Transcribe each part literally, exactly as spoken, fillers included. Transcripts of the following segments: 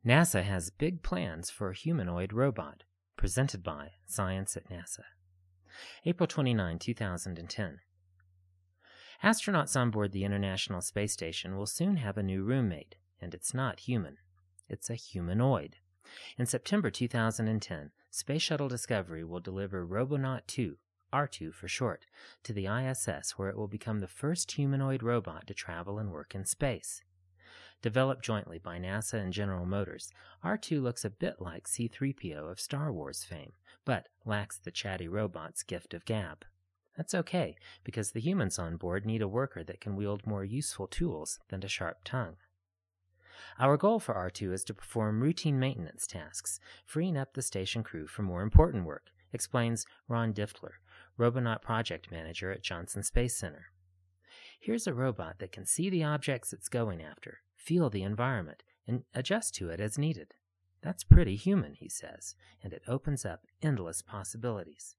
NASA has big plans for a humanoid robot, presented by Science at NASA. April twenty-ninth, two thousand ten. Astronauts on board the International Space Station will soon have a new roommate, and it's not human. It's a humanoid. In September two thousand ten, Space Shuttle Discovery will deliver Robonaut two, R two for short, to the I S S, where it will become the first humanoid robot to travel and work in space. Developed jointly by NASA and General Motors, R two looks a bit like C three P O of Star Wars fame, but lacks the chatty robot's gift of gab. That's okay, because the humans on board need a worker that can wield more useful tools than a sharp tongue. Our goal for R two is to perform routine maintenance tasks, freeing up the station crew for more important work, explains Ron Diftler, Robonaut Project Manager at Johnson Space Center. Here's a robot that can see the objects it's going after, feel the environment, and adjust to it as needed. That's pretty human, he says, and it opens up endless possibilities.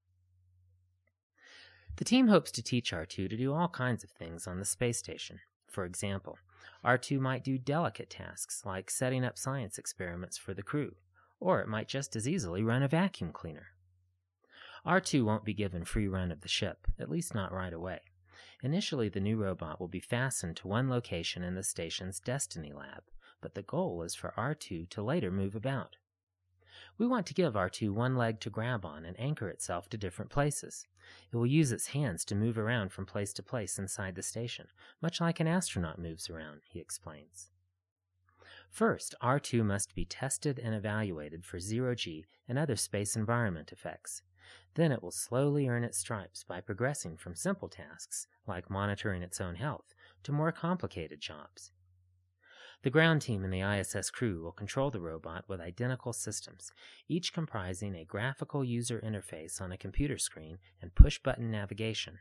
The team hopes to teach R two to do all kinds of things on the space station. For example, R two might do delicate tasks like setting up science experiments for the crew, or it might just as easily run a vacuum cleaner. R two won't be given free run of the ship, at least not right away. Initially, the new robot will be fastened to one location in the station's Destiny Lab, but the goal is for R two to later move about. We want to give R two one leg to grab on and anchor itself to different places. It will use its hands to move around from place to place inside the station, much like an astronaut moves around, he explains. First, R two must be tested and evaluated for zero-G and other space environment effects. Then it will slowly earn its stripes by progressing from simple tasks, like monitoring its own health, to more complicated jobs. The ground team and the I S S crew will control the robot with identical systems, each comprising a graphical user interface on a computer screen and push-button navigation.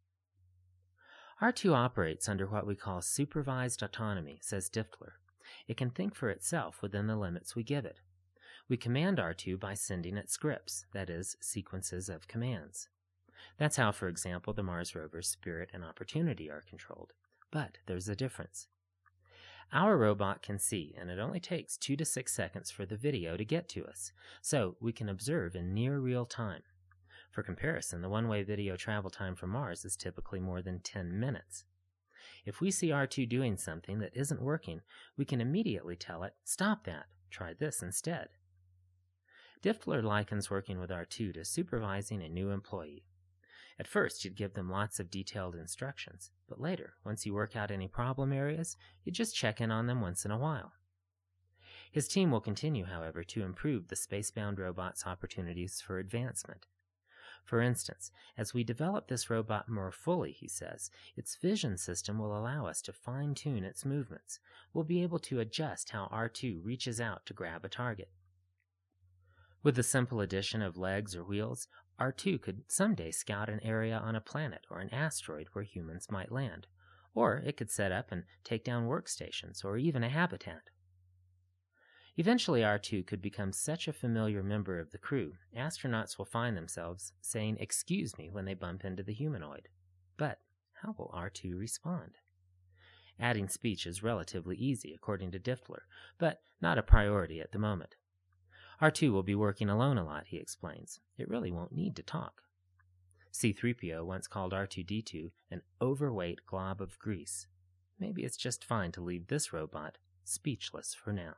R two operates under what we call supervised autonomy, says Diftler. It can think for itself within the limits we give it. We command R two by sending it scripts, that is, sequences of commands. That's how, for example, the Mars rovers Spirit and Opportunity are controlled. But there's a difference. Our robot can see, and it only takes two to six seconds for the video to get to us, so we can observe in near real time. For comparison, the one-way video travel time from Mars is typically more than ten minutes. If we see R two doing something that isn't working, we can immediately tell it, "Stop that, try this instead." Diftler likens working with R two to supervising a new employee. At first, you'd give them lots of detailed instructions, but later, once you work out any problem areas, you just check in on them once in a while. His team will continue, however, to improve the spacebound robot's opportunities for advancement. For instance, as we develop this robot more fully, he says, its vision system will allow us to fine-tune its movements. We'll be able to adjust how R two reaches out to grab a target. With the simple addition of legs or wheels, R two could someday scout an area on a planet or an asteroid where humans might land, or it could set up and take down workstations or even a habitat. Eventually, R two could become such a familiar member of the crew, astronauts will find themselves saying "excuse me" when they bump into the humanoid. But how will R two respond? Adding speech is relatively easy, according to Diftler, but not a priority at the moment. R two will be working alone a lot, he explains. It really won't need to talk. C three P O once called R two D two an overweight glob of grease. Maybe it's just fine to leave this robot speechless for now.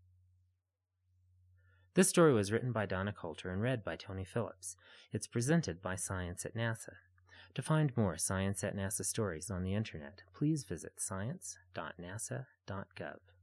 This story was written by Donna Coulter and read by Tony Phillips. It's presented by Science at NASA. To find more Science at NASA stories on the internet, please visit science dot nasa dot gov.